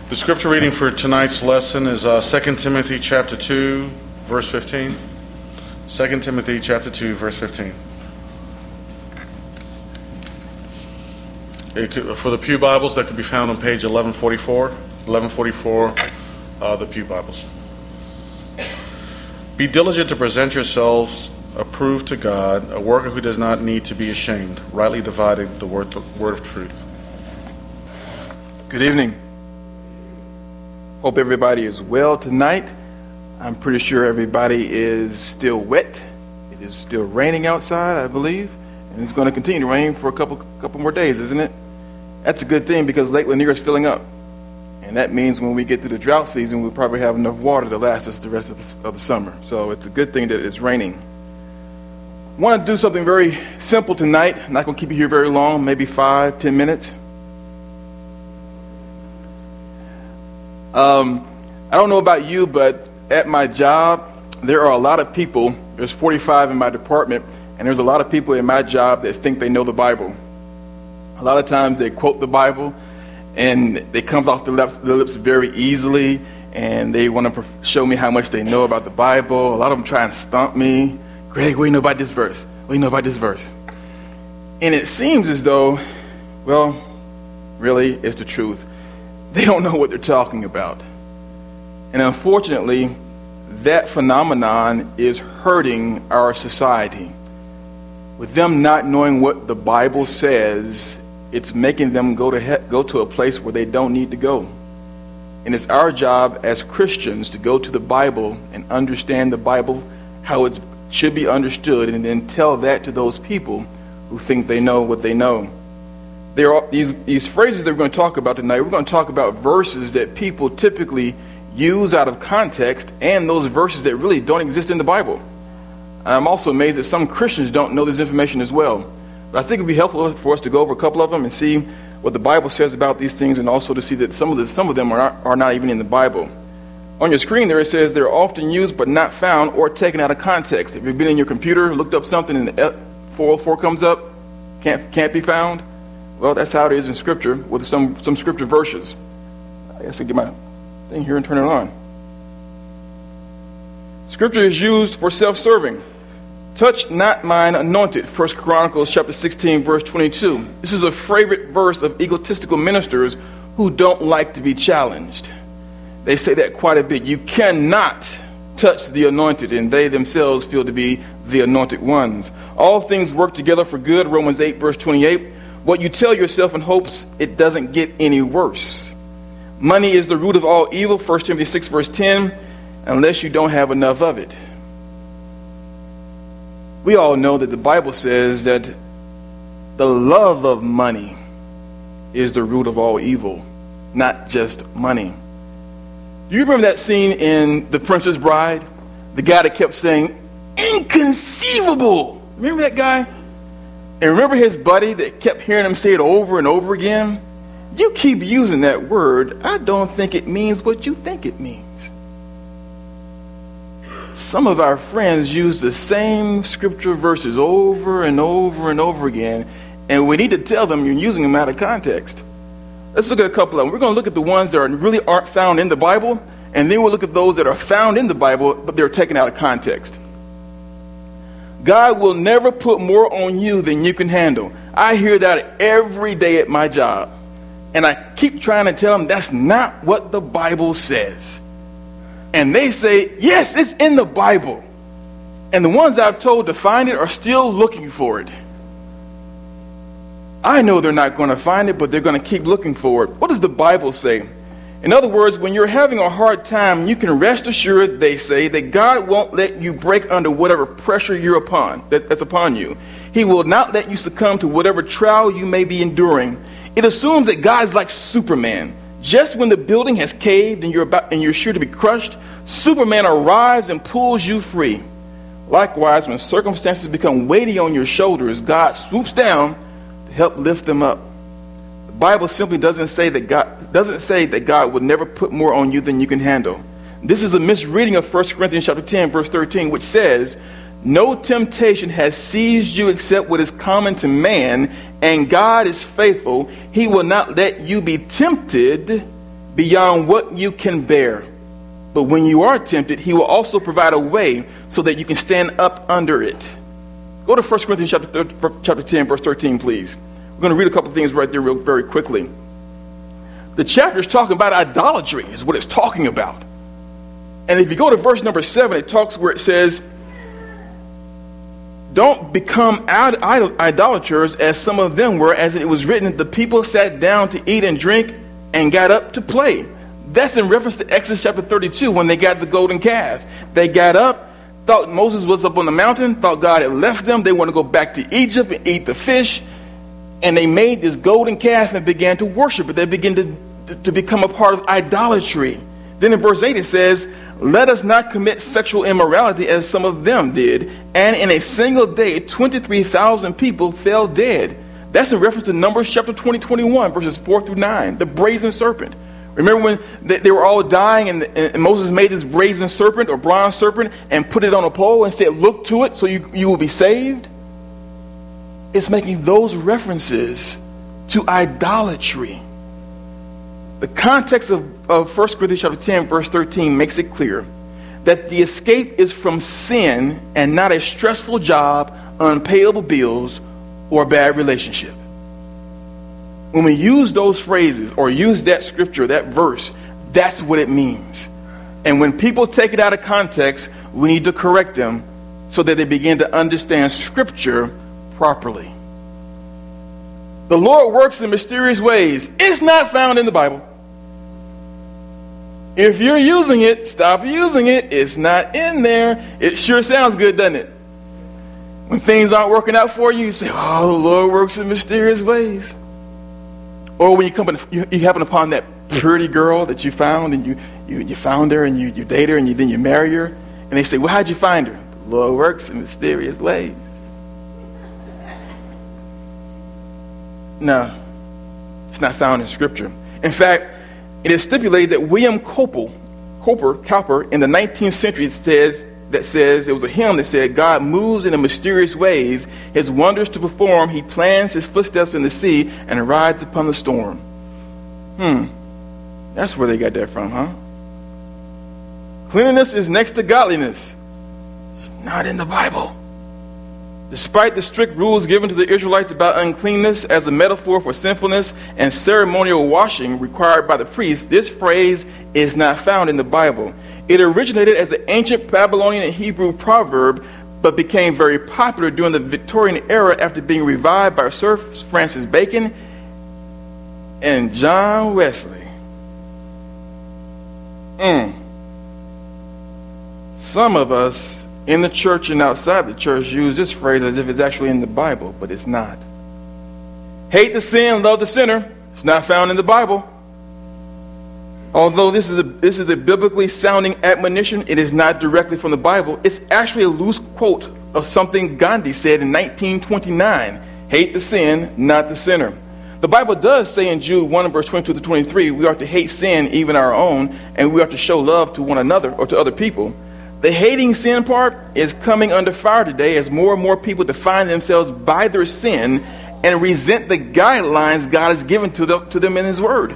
The scripture reading for tonight's lesson is 2 Timothy chapter 2, verse 15. 2 Timothy chapter 2, verse 15. For the Pew Bibles, that could be found on page 1144. 1144, the Pew Bibles. Be diligent to present yourselves approved to God, a worker who does not need to be ashamed, rightly dividing the word of truth. Good evening. Hope everybody is well tonight. I'm pretty sure everybody is still wet. It is still raining outside, I believe, and it's going to continue to rain for a couple more days, isn't it? That's a good thing because Lake Lanier is filling up, and that means when we get through the drought season, we'll probably have enough water to last us the rest of the summer. So it's a good thing that it's raining. I want to do something very simple tonight. I'm not going to keep you here very long, maybe 5-10 minutes. I don't know about you, but at my job, there are a lot of people. There's 45 in my department, and there's a lot of people in my job that think they know the Bible. A lot of times they quote the Bible, and it comes off the lips very easily, and they want to show me how much they know about the Bible. A lot of them try and stump me. Greg, what do you know about this verse? What do you know about this verse? And it seems as though, well, really, it's the truth. They don't know what they're talking about. And unfortunately, that phenomenon is hurting our society. With them not knowing what the Bible says, it's making them go to a place where they don't need to go. And it's our job as Christians to go to the Bible and understand the Bible, how it should be understood, and then tell that to those people who think they know what they know. There are these phrases that we're going to talk about tonight. We're going to talk about verses that people typically use out of context and those verses that really don't exist in the Bible. I'm also amazed that some Christians don't know this information as well. But I think it would be helpful for us to go over a couple of them and see what the Bible says about these things, and also to see that some of them are not even in the Bible. On your screen there it says they're often used but not found or taken out of context. If you've been in your computer, looked up something, and the 404 comes up, can't be found, well, that's how it is in Scripture with some Scripture verses. I guess I get my thing here and turn it on. Scripture is used for self-serving. Touch not mine anointed, 1 Chronicles chapter 16, verse 22. This is a favorite verse of egotistical ministers who don't like to be challenged. They say that quite a bit. You cannot touch the anointed, and they themselves feel to be the anointed ones. All things work together for good, Romans 8, verse 28. What you tell yourself in hopes it doesn't get any worse. Money is the root of all evil, 1 Timothy 6, verse 10, unless you don't have enough of it. We all know that the Bible says that the love of money is the root of all evil, not just money. Do you remember that scene in The Princess Bride? The guy that kept saying, inconceivable. Remember that guy? And remember his buddy that kept hearing him say it over and over again? You keep using that word, I don't think it means what you think it means. Some of our friends use the same scripture verses over and over and over again, and we need to tell them you're using them out of context. Let's look at a couple of them. We're going to look at the ones that really aren't found in the Bible, and then we'll look at those that are found in the Bible, but they're taken out of context. God will never put more on you than you can handle. I hear that every day at my job. And I keep trying to tell them that's not what the Bible says. And they say, yes, it's in the Bible. And the ones I've told to find it are still looking for it. I know they're not going to find it, but they're going to keep looking for it. What does the Bible say? In other words, when you're having a hard time, you can rest assured, they say, that God won't let you break under whatever pressure that's upon you. He will not let you succumb to whatever trial you may be enduring. It assumes that God is like Superman. Just when the building has caved and you're sure to be crushed, Superman arrives and pulls you free. Likewise, when circumstances become weighty on your shoulders, God swoops down to help lift them up. The Bible simply doesn't say that God would never put more on you than you can handle. This is a misreading of 1 Corinthians chapter 10, verse 13, which says, no temptation has seized you except what is common to man, and God is faithful. He will not let you be tempted beyond what you can bear. But when you are tempted, he will also provide a way so that you can stand up under it. Go to 1 Corinthians chapter 10, verse 13, please. We're going to read a couple of things right there very quickly. The chapter is talking about idolatry, is what it's talking about. And if you go to verse number 7, it talks where it says, don't become idolaters as some of them were, as it was written, the people sat down to eat and drink and got up to play. That's in reference to Exodus chapter 32 when they got the golden calf. They got up, thought Moses was up on the mountain, thought God had left them. They want to go back to Egypt and eat the fish. And they made this golden calf and began to worship it. They began to become a part of idolatry. Then in verse 8 it says, let us not commit sexual immorality as some of them did. And in a single day, 23,000 people fell dead. That's in reference to Numbers chapter 21, verses 4 through 9, the brazen serpent. Remember when they were all dying and Moses made this brazen serpent or bronze serpent and put it on a pole and said, look to it so you will be saved? It's making those references to idolatry. The context of 1 Corinthians chapter 10, verse 13 makes it clear that the escape is from sin and not a stressful job, unpayable bills, or a bad relationship. When we use those phrases or use that scripture, that verse, that's what it means. And when people take it out of context, we need to correct them so that they begin to understand scripture properly. The Lord works in mysterious ways. It's not found in the Bible. If you're using it, stop using it. It's not in there. It sure sounds good, doesn't it? When things aren't working out for you, you say, oh, the Lord works in mysterious ways. Or when you happen upon that pretty girl that you found, and you found her, and you date her, and then you marry her, and they say, well, how'd you find her? The Lord works in mysterious ways. No, it's not found in Scripture. In fact, it is stipulated that William Cowper, in the 19th century, it was a hymn that said, God moves in mysterious ways, his wonders to perform, he plans his footsteps in the sea and rides upon the storm. That's where they got that from, huh? Cleanliness is next to godliness. It's not in the Bible. Despite the strict rules given to the Israelites about uncleanness as a metaphor for sinfulness and ceremonial washing required by the priest, this phrase is not found in the Bible. It originated as an ancient Babylonian and Hebrew proverb, but became very popular during the Victorian era after being revived by Sir Francis Bacon and John Wesley. Some of us in the church and outside the church use this phrase as if it's actually in the Bible, but it's not. Hate the sin, love the sinner. It's not found in the Bible. Although this is a biblically sounding admonition, it is not directly from the Bible. It's actually a loose quote of something Gandhi said in 1929. Hate the sin, not the sinner. The Bible does say in Jude 1 verse 22 to 23, we are to hate sin, even our own, and we are to show love to one another or to other people. The hating sin part is coming under fire today as more and more people define themselves by their sin and resent the guidelines God has given to them in his word.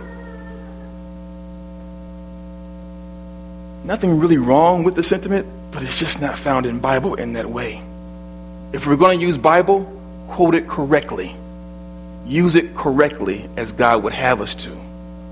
Nothing really wrong with the sentiment, but it's just not found in Bible in that way. If we're going to use Bible, quote it correctly. Use it correctly as God would have us to.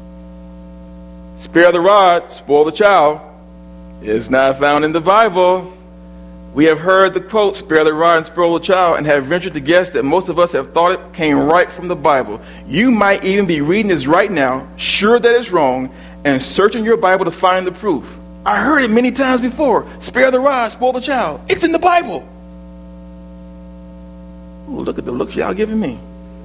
Spare the rod, spoil the child. Is not found in the Bible. We have heard the quote, spare the rod and spoil the child, and have ventured to guess that most of us have thought it came right from the Bible. You might even be reading this right now, sure that it's wrong, and searching your Bible to find the proof. I heard it many times before. Spare the rod, spoil the child. It's in the Bible. Ooh, look at the looks y'all giving me.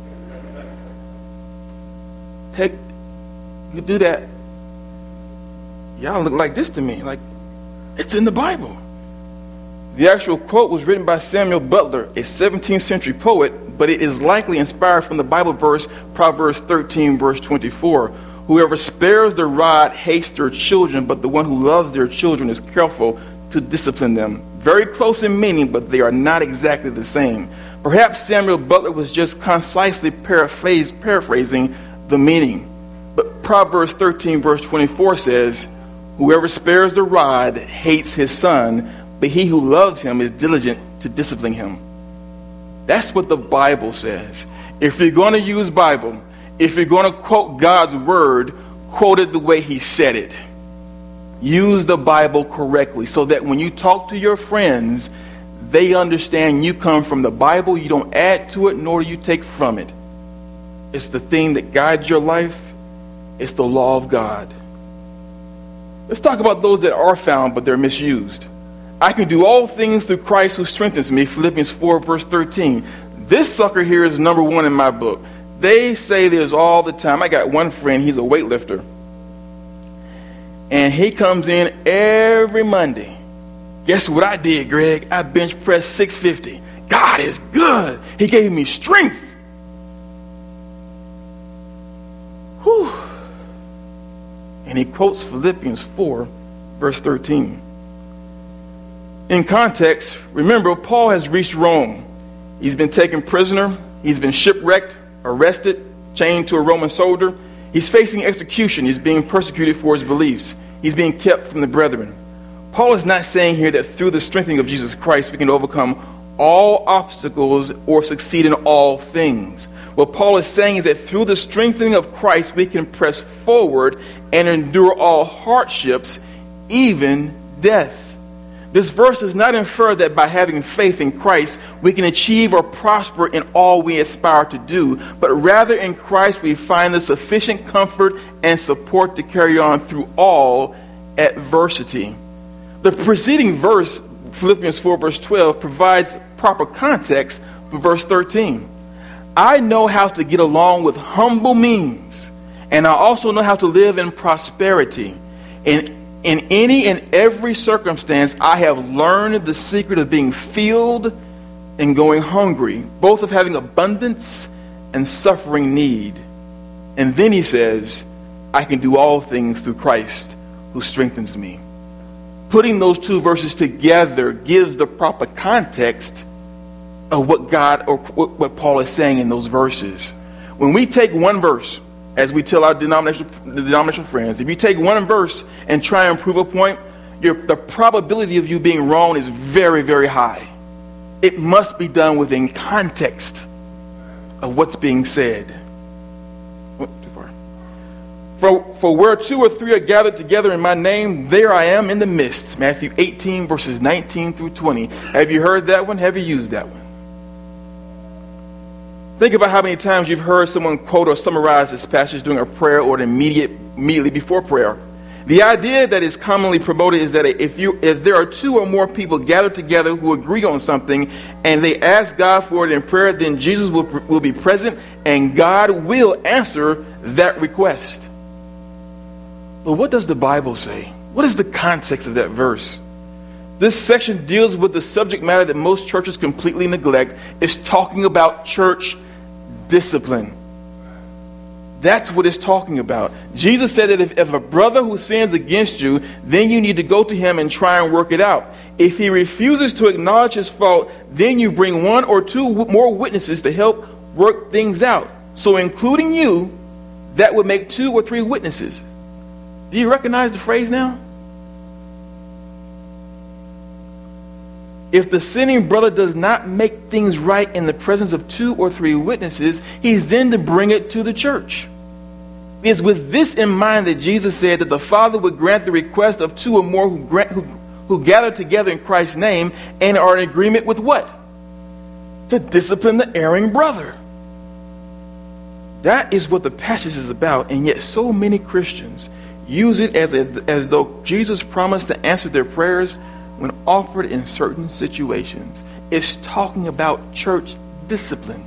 You do that. Y'all look like this to me. Like, it's in the Bible. The actual quote was written by Samuel Butler, a 17th century poet, but it is likely inspired from the Bible verse, Proverbs 13, verse 24. Whoever spares the rod hates their children, but the one who loves their children is careful to discipline them. Very close in meaning, but they are not exactly the same. Perhaps Samuel Butler was just concisely paraphrasing the meaning. But Proverbs 13, verse 24 says, whoever spares the rod hates his son, but he who loves him is diligent to discipline him. That's what the Bible says. If you're going to use Bible, if you're going to quote God's word, quote it the way he said it. Use the Bible correctly so that when you talk to your friends, they understand you come from the Bible. You don't add to it, nor do you take from it. It's the thing that guides your life. It's the law of God. Let's talk about those that are found, but they're misused. I can do all things through Christ who strengthens me, Philippians 4, verse 13. This sucker here is number one in my book. They say this all the time. I got one friend, he's a weightlifter. And he comes in every Monday. Guess what I did, Greg? I bench pressed 650. God is good. He gave me strength. Whew. And he quotes Philippians 4, verse 13. In context, remember, Paul has reached Rome. He's been taken prisoner. He's been shipwrecked, arrested, chained to a Roman soldier. He's facing execution. He's being persecuted for his beliefs. He's being kept from the brethren. Paul is not saying here that through the strengthening of Jesus Christ, we can overcome all obstacles or succeed in all things. What Paul is saying is that through the strengthening of Christ, we can press forward and endure all hardships, even death. This verse does not infer that by having faith in Christ, we can achieve or prosper in all we aspire to do, but rather in Christ we find the sufficient comfort and support to carry on through all adversity. The preceding verse, Philippians 4, verse 12, provides proper context for verse 13. I know how to get along with humble means, and I also know how to live in prosperity. In any and every circumstance, I have learned the secret of being filled and going hungry, both of having abundance and suffering need. And then he says, I can do all things through Christ who strengthens me. Putting those two verses together gives the proper context of what God or what Paul is saying in those verses. When we take one verse, as we tell our denominational friends, if you take one verse and try and prove a point, the probability of you being wrong is very, very high. It must be done within context of what's being said. Oh, too far. For where two or three are gathered together in my name, there I am in the midst. Matthew 18, verses 19 through 20. Have you heard that one? Have you used that one? Think about how many times you've heard someone quote or summarize this passage during a prayer or immediately before prayer. The idea that is commonly promoted is that if there are two or more people gathered together who agree on something and they ask God for it in prayer, then Jesus will be present and God will answer that request. But what does the Bible say? What is the context of that verse? This section deals with the subject matter that most churches completely neglect. It's talking about church discipline. That's what it's talking about. Jesus said that if a brother who sins against you, then you need to go to him and try and work it out. If he refuses to acknowledge his fault, then you bring one or two more witnesses to help work things out. So including you, that would make 2 or 3 witnesses. Do you recognize the phrase now? If the sinning brother does not make things right in the presence of 2 or 3 witnesses, he's then to bring it to the church. It's with this in mind that Jesus said that the Father would grant the request of 2 or more who gather together in Christ's name and are in agreement with what? To discipline the erring brother. That is what the passage is about, and yet so many Christians use it as though Jesus promised to answer their prayers when offered in certain situations. It's talking about church discipline.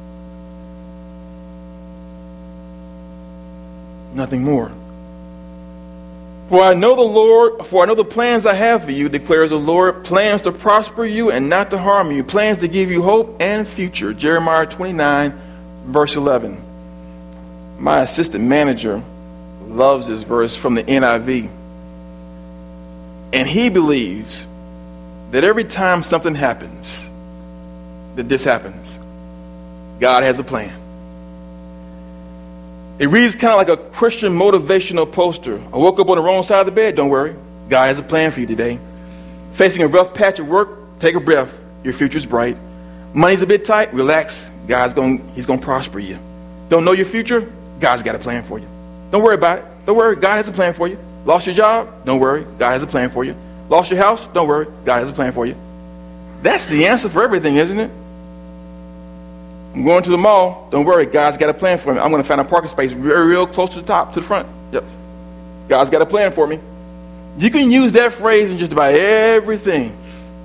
Nothing more. For I know the plans I have for you, declares the Lord, plans to prosper you and not to harm you, plans to give you hope and future. Jeremiah 29, verse 11. My assistant manager loves this verse from the NIV. And he believes that every time something happens, that this happens, God has a plan. It reads kind of like a Christian motivational poster. I woke up on the wrong side of the bed. Don't worry. God has a plan for you today. Facing a rough patch of work, take a breath. Your future's bright. Money's a bit tight. Relax. He's going to prosper you. Don't know your future? God's got a plan for you. Don't worry about it. Don't worry. God has a plan for you. Lost your job? Don't worry. God has a plan for you. Lost your house? Don't worry. God has a plan for you. That's the answer for everything, isn't it? I'm going to the mall. Don't worry. God's got a plan for me. I'm going to find a parking space real close to the top, to the front. Yep. God's got a plan for me. You can use that phrase in just about everything.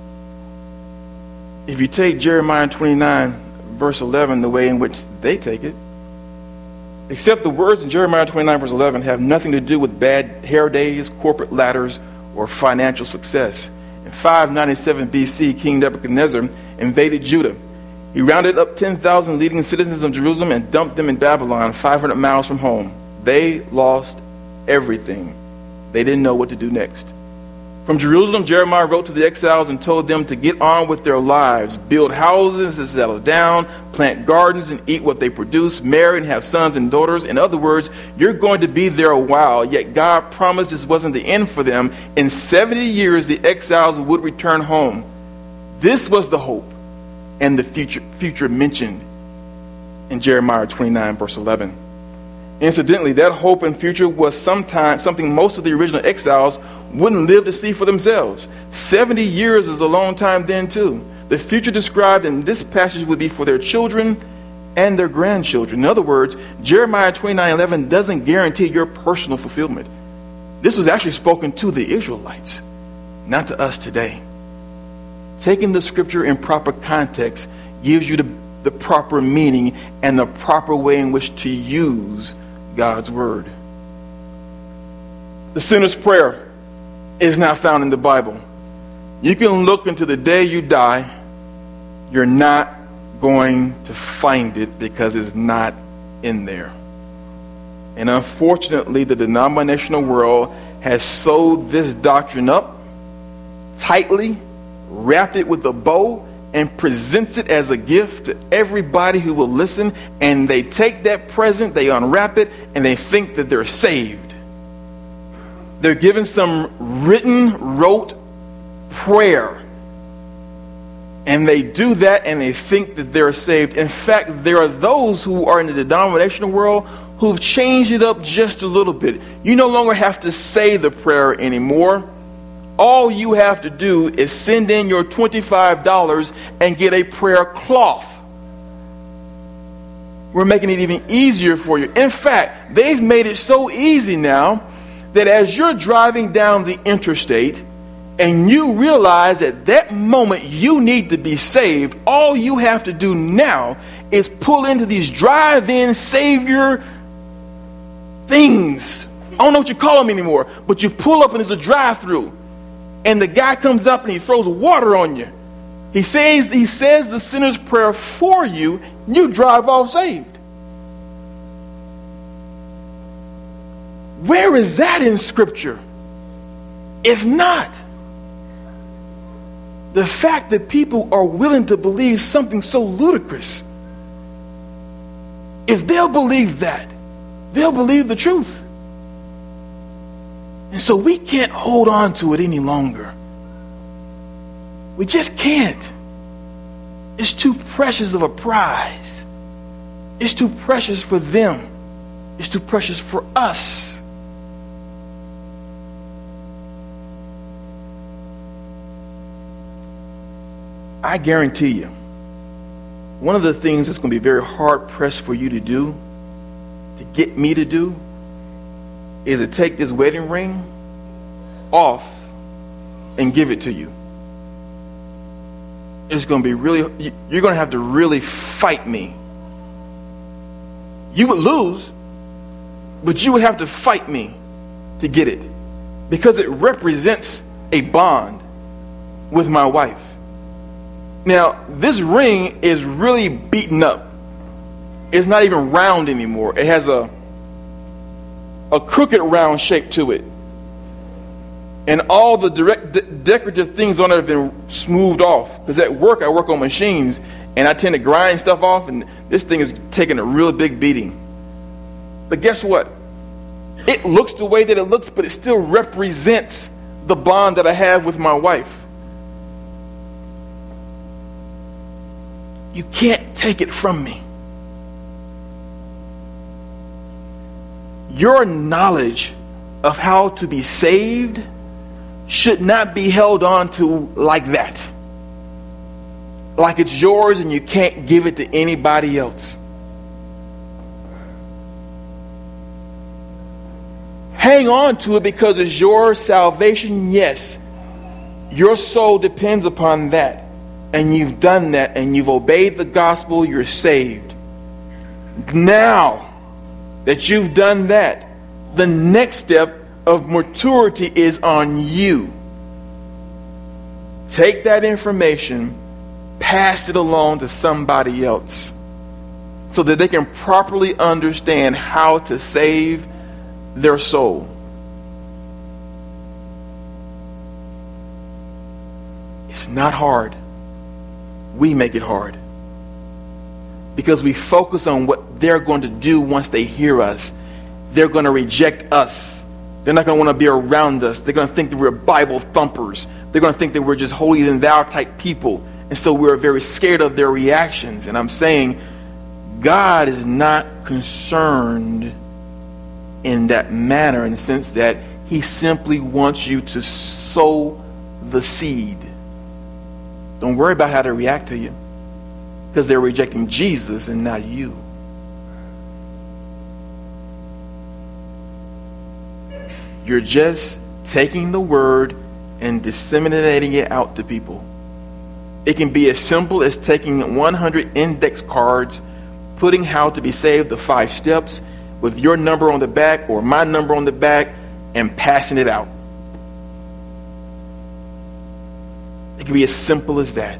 If you take Jeremiah 29, verse 11, the way in which they take it, except the words in Jeremiah 29, verse 11 have nothing to do with bad hair days, corporate ladders, or financial success. In 597 BC, King Nebuchadnezzar invaded Judah. He rounded up 10,000 leading citizens of Jerusalem and dumped them in Babylon, 500 miles from home. They lost everything. They didn't know what to do next. From Jerusalem, Jeremiah wrote to the exiles and told them to get on with their lives, build houses and settle down, plant gardens and eat what they produce, marry and have sons and daughters. In other words, you're going to be there a while, yet God promised this wasn't the end for them. In 70 years, the exiles would return home. This was the hope and the future mentioned in Jeremiah 29, verse 11. Incidentally, that hope and future was something most of the original exiles wouldn't live to see for themselves. 70 years is a long time then, too. The future described in this passage would be for their children and their grandchildren. In other words, Jeremiah 29:11 doesn't guarantee your personal fulfillment. This was actually spoken to the Israelites, not to us today. Taking the scripture in proper context gives you the proper meaning and the proper way in which to use God's word. The sinner's prayer is not found in the Bible. You can look into the day you die. You're not going to find it because it's not in there. And unfortunately, the denominational world has sewed this doctrine up tightly, wrapped it with a bow, and presents it as a gift to everybody who will listen. And they take that present, they unwrap it, and they think that they're saved. They're given some rote prayer. And they do that and they think that they're saved. In fact, there are those who are in the denominational world who've changed it up just a little bit. You no longer have to say the prayer anymore. All you have to do is send in your $25 and get a prayer cloth. We're making it even easier for you. In fact, they've made it so easy now that as you're driving down the interstate and you realize at that moment you need to be saved, all you have to do now is pull into these drive-in savior things. I don't know what you call them anymore, but you pull up and there's a drive-through. And the guy comes up and he throws water on you. He says the sinner's prayer for you. You drive off saved. Where is that in Scripture? It's not. The fact that people are willing to believe something so ludicrous, if they'll believe that, they'll believe the truth. And so we can't hold on to it any longer. We just can't. It's too precious of a prize. It's too precious for them. It's too precious for us. I guarantee you, one of the things that's going to be very hard pressed for you to do, to get me to do, is to take this wedding ring off and give it to you. It's going to be really, you're going to have to really fight me. You would lose, but you would have to fight me to get it, because it represents a bond with my wife. Now, this ring is really beaten up. It's not even round anymore. It has a crooked round shape to it. And all the decorative things on it have been smoothed off. Because at work, I work on machines, and I tend to grind stuff off, and this thing is taking a real big beating. But guess what? It looks the way that it looks, but it still represents the bond that I have with my wife. You can't take it from me. Your knowledge of how to be saved should not be held on to like that. Like it's yours and you can't give it to anybody else. Hang on to it because it's your salvation, yes. Your soul depends upon that. And you've done that and you've obeyed the gospel, you're saved. Now that you've done that, the next step of maturity is on you. Take that information, pass it along to somebody else so that they can properly understand how to save their soul. It's not hard. We make it hard because we focus on what they're going to do once they hear us. They're going to reject us. They're not going to want to be around us. They're going to think that we're Bible thumpers. They're going to think that we're just holier than thou type people. And so we're very scared of their reactions. And I'm saying God is not concerned in that manner, in the sense that he simply wants you to sow the seed. Don't worry about how they react to you, because they're rejecting Jesus and not you. You're just taking the word and disseminating it out to people. It can be as simple as taking 100 index cards, putting how to be saved, the 5 steps, with your number on the back or my number on the back, and passing it out. It can be as simple as that.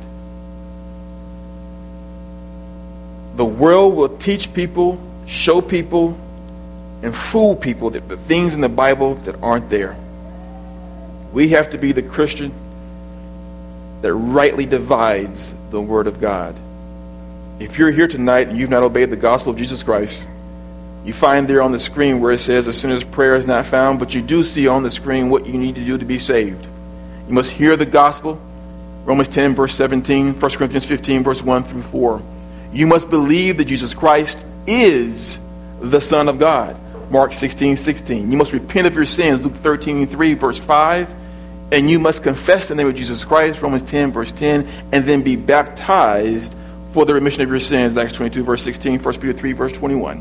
The world will teach people, show people, and fool people that the things in the Bible that aren't there. We have to be the Christian that rightly divides the Word of God. If you're here tonight and you've not obeyed the gospel of Jesus Christ, you find there on the screen where it says, as soon as prayer is not found, but you do see on the screen what you need to do to be saved. You must hear the gospel. Romans 10, verse 17, 1 Corinthians 15, verse 1 through 4. You must believe that Jesus Christ is the Son of God. Mark 16, 16. You must repent of your sins. Luke 13, 3, verse 5. And you must confess the name of Jesus Christ. Romans 10, verse 10. And then be baptized for the remission of your sins. Acts 22, verse 16. 1 Peter 3, verse 21.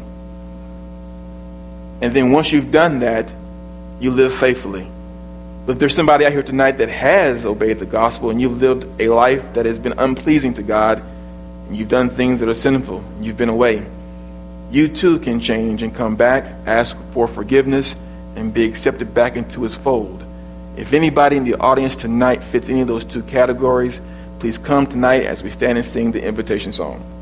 And then once you've done that, you live faithfully. But if there's somebody out here tonight that has obeyed the gospel and you've lived a life that has been unpleasing to God, and you've done things that are sinful, and you've been away, you too can change and come back, ask for forgiveness, and be accepted back into his fold. If anybody in the audience tonight fits any of those 2 categories, please come tonight as we stand and sing the invitation song.